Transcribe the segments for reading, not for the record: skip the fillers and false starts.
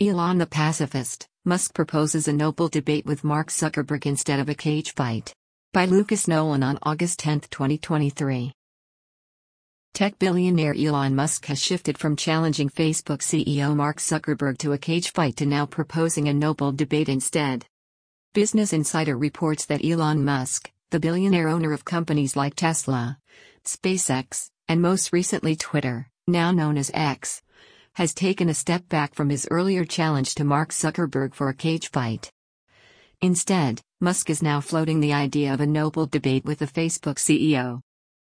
Elon the pacifist, Musk proposes a noble debate with Mark Zuckerberg instead of a cage fight. By Lucas Nolan on August 10, 2023. Tech billionaire Elon Musk has shifted from challenging Facebook CEO Mark Zuckerberg to a cage fight to now proposing a noble debate instead. Business Insider reports that Elon Musk, the billionaire owner of companies like Tesla, SpaceX, and most recently Twitter, now known as X, has taken a step back from his earlier challenge to Mark Zuckerberg for a cage fight. Instead, Musk is now floating the idea of a noble debate with the Facebook CEO.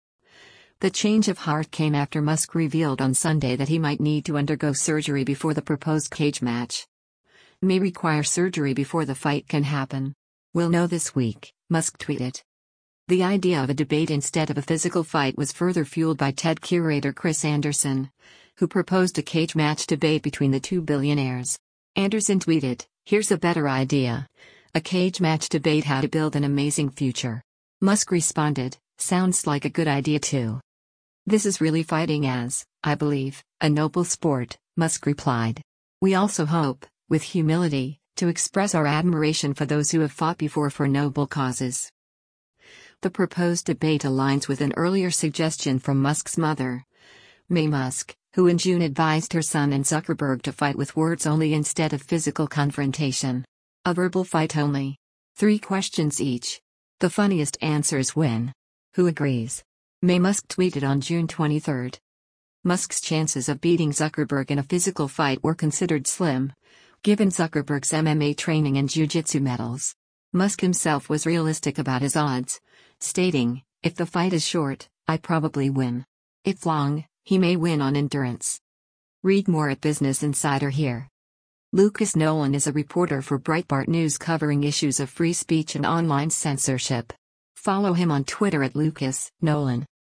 The change of heart came after Musk revealed on Sunday that he might need to undergo surgery before the proposed cage match. May require surgery before the fight can happen. We'll know this week, Musk tweeted. The idea of a debate instead of a physical fight was further fueled by TED curator Chris Anderson, who proposed a cage match debate between the two billionaires. Anderson tweeted, "Here's a better idea. A cage match debate: how to build an amazing future." Musk responded, "Sounds like a good idea too. This is really fighting as, I believe, a noble sport," Musk replied. "We also hope, with humility, to express our admiration for those who have fought before for noble causes." The proposed debate aligns with an earlier suggestion from Musk's mother, May Musk, who in June advised her son and Zuckerberg to fight with words only instead of physical confrontation. A verbal fight only. 3 questions each. The funniest answers win. Who agrees? May Musk tweeted on June 23. Musk's chances of beating Zuckerberg in a physical fight were considered slim, given Zuckerberg's MMA training and jiu-jitsu medals. Musk himself was realistic about his odds, stating, "If the fight is short, I probably win. If long, he may win on endurance." Read more at Business Insider here. Lucas Nolan is a reporter for Breitbart News covering issues of free speech and online censorship. Follow him on Twitter at Lucas Nolan.